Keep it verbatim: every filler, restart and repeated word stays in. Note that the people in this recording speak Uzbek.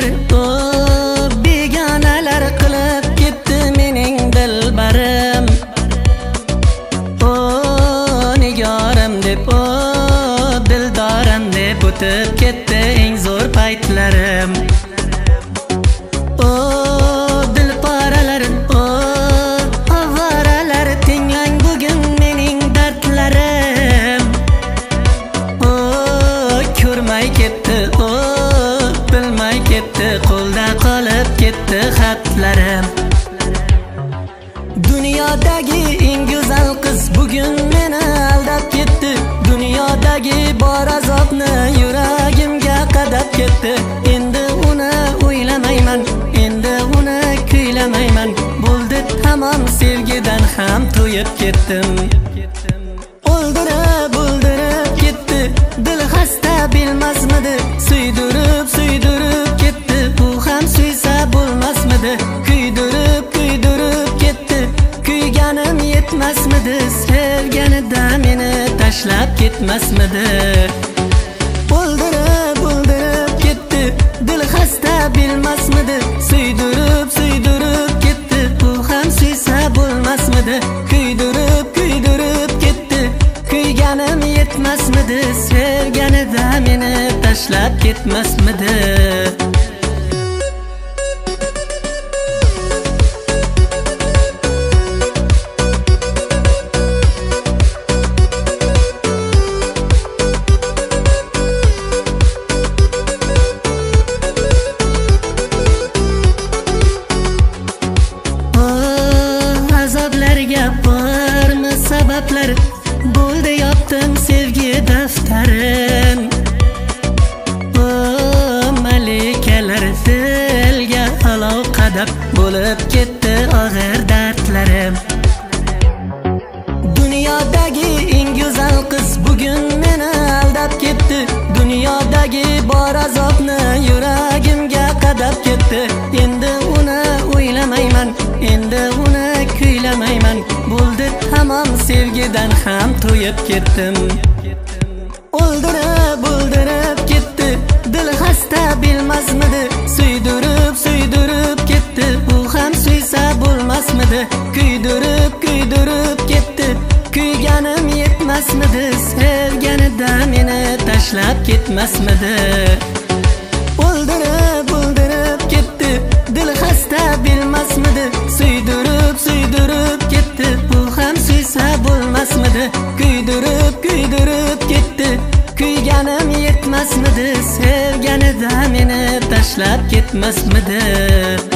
kelar o begonalar qilib ketdi mening dilbarim. O nigorim deb o dildorim deb o'tib ketdi eng zo'r paytlarim. O dilporalar o avaralar tinglang bugun mening dardlarim. O ko'rmay ketdi o bilmay ketdi qo'lda qolib ketdi xatlarim. Dunyodagi eng go'zal qiz bugun meni aldab ketdi. Dunyodagi bor azobni yuragimga qadab ketdi. Endi uni o'ylamayman, endi uni kuylamayman. Bo'ldi tamom, sevgidan ham to'yib ketdim. O'ldirib o'ldirib ketdi, dil xasta bilmasmidi. Suydirib suydirib ketdi, bu ham suysa bo'lmasmidi. Kuydirib kuydirib ketdi, kuyganim yetmasmidi. Sevganida meni tashlab ketmasmidi. O'ldirib o'ldirib ketdi, dil xasta bilmasmidi. Suydirib suydirib ketdi, bu ham suysa bo'lmasmidi. Kuydirib kuydirib ketdi, kuyganim yetmasmidi. Sevganida meni tashlab ketmasmidi. Bormi sabablar bo'ldi yopdim sevgi daftarin. O malikalar dilga olov qadab bo'lib ketdi og'ir dardlarim. Dunyodagi eng go'zal qiz bugun meni aldab ketdi. Dunyodagi bor azobni yuragimga qadab ketdi. Endi uni o'ylamayman, endi uni kuylamayman. Bo'ldi tamom, sevgidan ham to'yib ketdim. O'ldirib o'ldirib ketdi, dil xasta bilmasmidi. Suydirib suydirib ketdi, bu ham suysa bo'lmasmidi. Kuydirib kuydirib ketdi, kuyganim yetmasmidi. Sevganida meni tashlab ketmasmidi. O'ldirib o'ldirib ketdi, dil xasta bilmasmidi. Suydirib suydirib ketdi, bu ham suysa bo'lmasmidi. Kuydirib kuydirib ketdi, kuyganim yetmasmidi. Sevganida meni tashlab ketmasmidi.